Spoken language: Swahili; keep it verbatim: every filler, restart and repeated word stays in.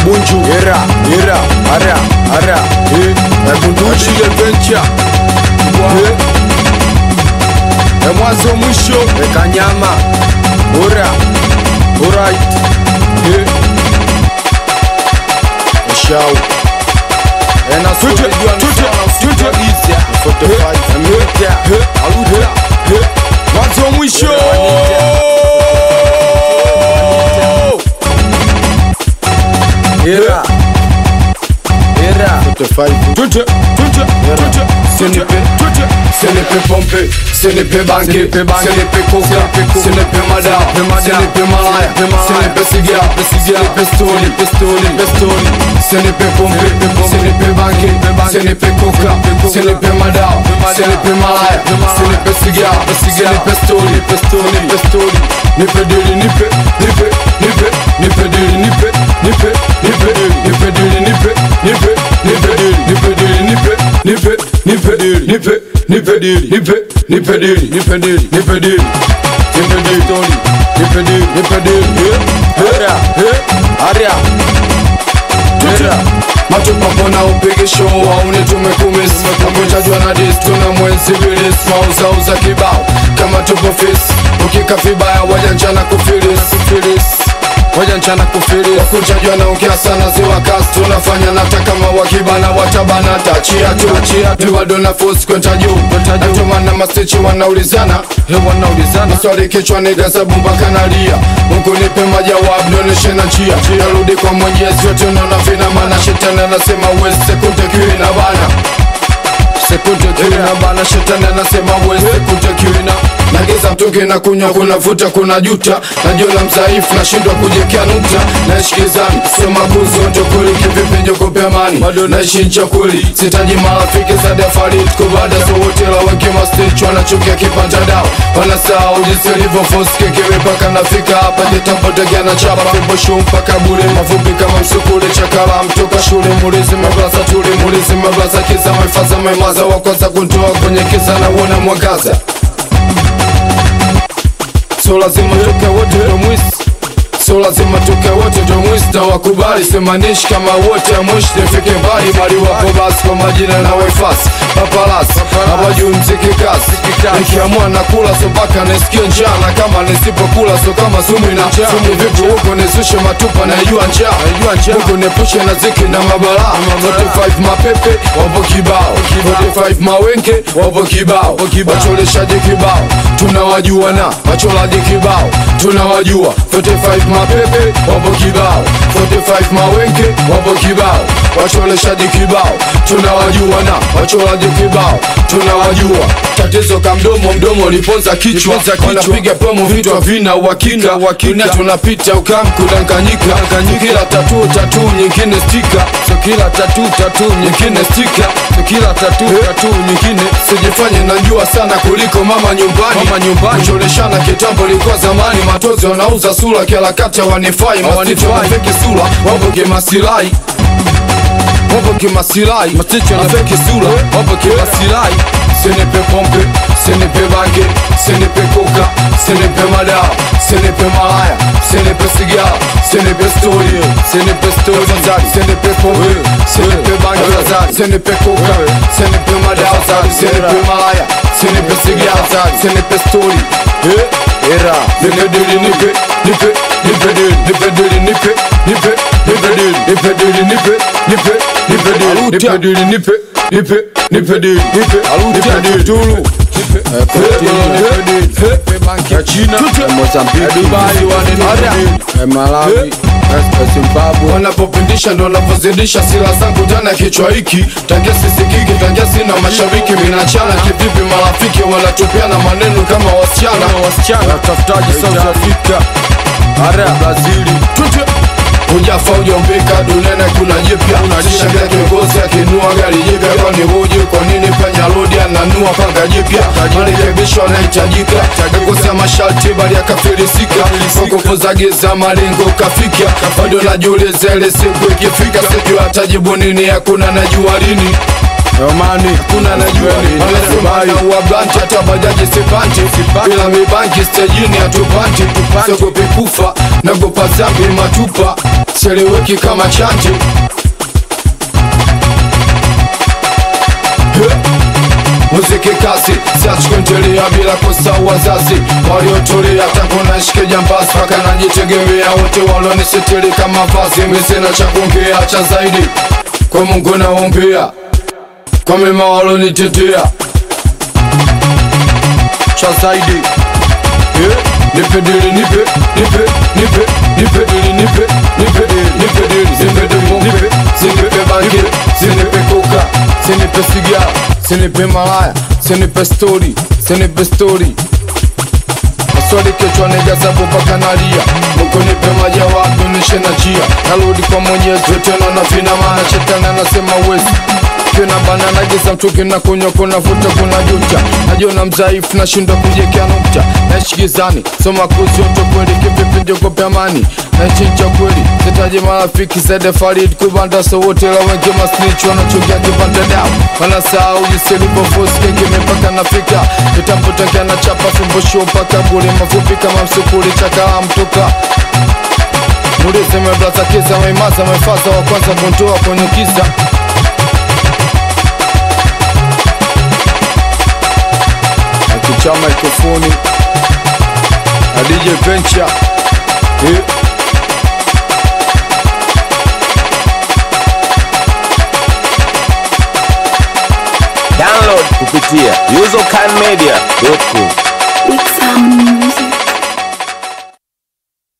Munju era era ara ara eh Bunduchi adventure eh mwanzo mwisho Kanyama ora alright eh show and I switch it switch it easy forty-five meter aluta mwanzo mwisho era era forty-five tutu tutu tutu Senepe tutu Senepe pompe Senepe banke Senepe koka Senepe mada Senepe malaya Senepe sigia Senepe stoli Senepe stoli Senepe pompe Senepe banke Senepe koka Senepe mada Senepe malaya Senepe sigia Senepe stoli Senepe stoli Nipe dili nipe Nipe Nipe Nipe dili nipe Nipe Nipe Nipe dili nipe Nipe Nipe Nipe dili nipe Nipe Nipe dili nipe Nipe dili nipe Nipe dili nipe dili Nipe dili Nipe dili stoli Nipe dili nipe dili Era Aria Era Matupa pona upige show waune tumekumis Makutajwa na dis tuna mwenzi bilis Mauza uza kibao Kama tupo fis Ukika vibaya wajanjana kufilis Kufilis Wajanchana kufilis Wakutajwa na ukia sana ziwa kasi Tunafanya nataka mawakibana watabana Tachia tu Tachia tu Miwado na force kwenta juu Natumana mastichi wanaulizana He wanaulizana Swali kichwa nigasa bumba kanalia Mungu nipe majawab noneshe na njia Narudi kwa mwenyezi yote unaona vina mana Shetani anasema uwezi sekunde kiwi na bana Sekunde kiwi na bana Shetani anasema uwezi sekunde kiwi na Nageza mtungi na kunywa kuna vuta kuna juta Najiona mzaifu na shindwa kujekea nukta Naishikizani soma kuzo ntokuli kivipi njokope amani Naishi nchakuli sitaji marafiki za defarit Kubada so hotela weke mastichu wanachukia kipanja dao Wanasao ujisi livo force kekewe paka nafika hapa Jitampotegea na chapa Fimbo shu mpaka bure mafupi kama msukule Chakala mtoka shule mulizi mablasa tuli Mulizi mablasa kiza maifaza maimaza Wakosa kuntoa kwenye kiza na uona mwagaza So lazima tuke wote ndo mwisi So lazima tuke wote ndo mwisi na wakubali Semanishi kama wote mwishi nifike mbali Mali wapo basi kwa majina na wefasi Papalasi, hawajui mziki kasi Nikiamua na kula so mpaka nisikie njaa Na kama nisipokula so kama sumu ina Sumu vipi huko nisushe matupa na yua njaa Huko nepushe na ziki na mabala forty-five mapepe, wapo kibao forty-five mawenke, wapo kibao Wacholeshaji kibao, tunawajua na Wacholaji kibao, tunawajua forty-five mapepe, wapo kibao forty-five mawenke, wapo kibao Wacholeshaji kibao, tunawajua na Wacholaji kibao, tunawajua Tatizo kamdomo mdomo liponza kichwa Wanapiga promo vitu havina uhakika Dunia tunapita ukamku danganyika Kila tatu tatu nyingine stika So kila tatu tatu nyingine stika So kila tatu tatu nyingine Sijifanye najua sana kuliko mama nyumbani Mama nyumbani Ucholeshana kitambo likuwa zamani Matozi wanauza sura kila kata wanifai Mastiti wanafeki sura wapo kimasilai Wapo kimasilai Mastiti wanafeki sura wapo kimasilai Senepe pompe, senepe banke, senepe koka, senepe mada, senepe malaya, senepe sigia, senepe story, senepe story, senepe pompe, senepe banke, senepe koka, senepe mada, senepe malaya, senepe sigia, senepe story. era Nipe dili nipe, nipe, nipe dili, nipe dili nipe, nipe, nipe dili, nipe dili nipe, nipe, nipe dili, nipe dili nipe, nipe, nipe dili, nipe, Alutia Tulu ya China Mozambique Dubai wane Malawi Zimbabwe Wanapopindisha ndo wanapozidisha sila zangu jana kichwa hiki Tangia sisikiki, tangia sina mashariki Minachana kivipi marafiki wanatupiana maneno kama wasichana Wasichana Watafutaji South Africa Ara Brazili Tute Ujafa ujombika dunene kuna jipya Shangia kiongozi akinua gari jipya Kwani huje kwa nini penya lodi ananua panga jipya Marekebisho anahitajika Kakosa masharti bali akafilisika Nguvu za giza malengo kafika Bado najiuliza ile siku ikifika Sijui atajibu nini hakuna najua lini Yomani kuna najua nini wanasema na uablanti hata bajaji sipanti bila mibanki stejini hatupanti sogope kufa nagopa zambi matupa seleweki kama chanti muziki kasi siachukwentelea bila kosa wazazi waliotolea tangu nashike jambasi paka najitegemea wote walonisetili kama vazi misina cha kuongea cha zaidi kwa Mungu naombea kwa mema walonitetea cha zaidi yeah. Nipe dili nipe nipe nipe nipe dili nipe nipe nipe dili nipe dili nipe sinipe bangi sinipe koka sinipe sigara sinipe malaya sinipe story sinipe story Maswali kichwa nega sabu paka nalia Mungu nipe majawabu nishe na jia Narudi kwa mwenyezi tena na vina maana shetani anasema uwezi Kena bana nagiza mtuki na kunywa kuna futa kuna juta Najiona mzaifu na shinda kujekea nukta Naishi gizani, soma kuzi yoto kweli kipipi njogope amani Naishi ncha kweli, sitaji marafiki Zede Farid kubanda so wote la wengi masnitch Wanachukia kibanda dao Wanasahau jinsi lipofosi kenge mipaka nafika Nitamputakia na chapa fimboshi upaka bure Mafupi kama msukuri chaka mtoka Nurize meblaza kiza meimaza mefaza wa kwanza kuntoa kwenye kisa Cha mikrofoni na D J Venture yeah. Download kupitia usercan media dot com.